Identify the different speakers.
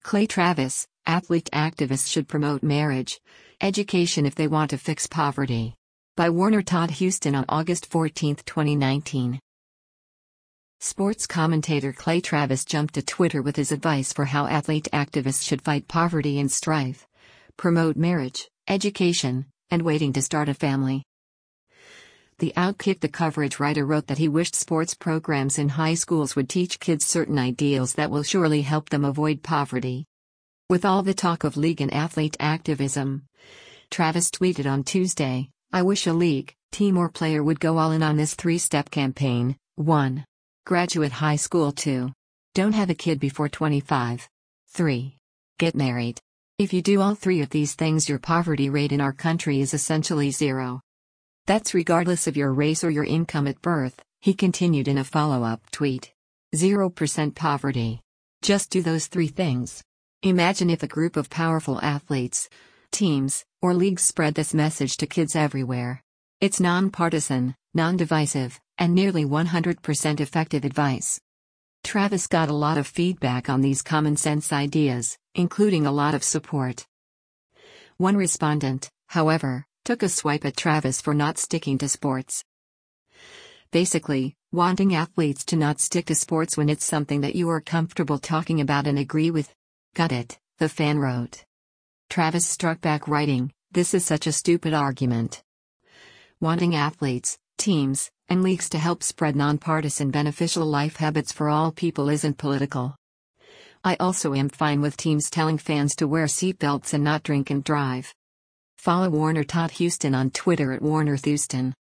Speaker 1: Clay Travis, athlete activists should promote marriage, education if they want to fix poverty. By Warner Todd Huston on August 14, 2019. Sports commentator Clay Travis jumped to Twitter with his advice for how athlete activists should fight poverty and strife, promote marriage, education, and waiting to start a family. The Outkick the Coverage writer wrote that he wished sports programs in high schools would teach kids certain ideals that will surely help them avoid poverty. With all the talk of league and athlete activism, Travis tweeted on Tuesday, "I wish a league, team or player would go all in on this three-step campaign. 1. Graduate high school. 2. Don't have a kid before 25. 3. Get married. If you do all three of these things, your poverty rate in our country is essentially zero. That's regardless of your race or your income at birth," he continued in a follow-up tweet. 0% poverty. Just do those three things. Imagine if a group of powerful athletes, teams, or leagues spread this message to kids everywhere. It's nonpartisan, non-divisive, and nearly 100% effective advice. Travis got a lot of feedback on these common-sense ideas, including a lot of support. One respondent, however, took a swipe at Travis for not sticking to sports. Basically, wanting athletes to not stick to sports when it's something that you are comfortable talking about and agree with. Got it, the fan wrote. Travis struck back writing, "This is such a stupid argument. Wanting athletes, teams, and leagues to help spread nonpartisan beneficial life habits for all people isn't political. I also am fine with teams telling fans to wear seatbelts and not drink and drive." Follow Warner Todd Huston on Twitter at WarnerThouston.